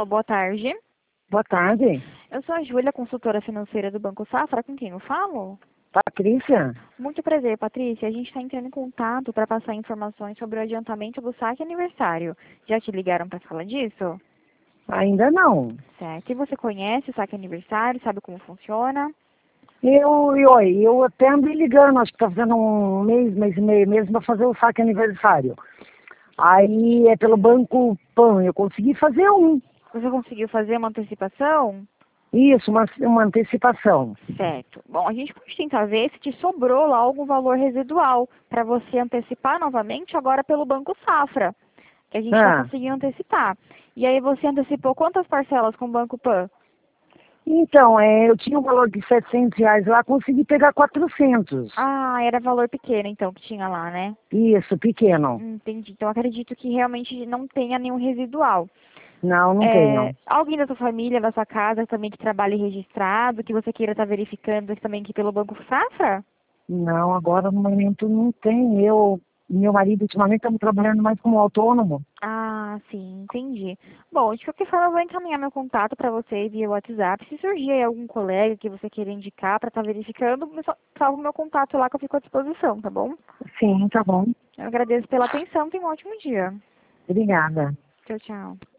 Alô, boa tarde. Boa tarde. Eu sou a Júlia, consultora financeira do Banco Safra. Com quem eu falo? Patrícia? Muito prazer, Patrícia. A gente está entrando em contato para passar informações sobre o adiantamento do saque aniversário. Já te ligaram para falar disso? Ainda não. Certo. E você conhece o saque aniversário? Sabe como funciona? Eu até andei ligando, acho que tá fazendo um mês e meio mesmo, para fazer o saque aniversário. Aí é pelo Banco Pan, eu consegui fazer um. Você conseguiu fazer uma antecipação? Isso, uma antecipação. Certo. Bom, a gente pode tentar ver se te sobrou lá algum valor residual para você antecipar novamente agora pelo Banco Safra, que a gente vai Ah, conseguir antecipar. E aí você antecipou quantas parcelas com o Banco Pan? então, eu tinha um valor de R$ 700 lá, consegui pegar 400. Ah, era valor pequeno então que tinha lá, né? Isso, pequeno. Entendi. Então acredito que realmente não tenha nenhum residual. Não, não tenho. Alguém da sua família, da sua casa também que trabalhe registrado, que você queira estar verificando também aqui pelo Banco Safra? Não, agora no momento não tem. Eu e meu marido ultimamente estamos trabalhando mais como autônomo. Ah, sim, entendi. Bom, de qualquer forma, eu vou encaminhar meu contato para você via WhatsApp. Se surgir aí algum colega que você queira indicar para estar verificando, salva o meu contato lá que eu fico à disposição, tá bom? Sim, tá bom. Eu agradeço pela atenção. Tenha um ótimo dia. Obrigada. Tchau, tchau.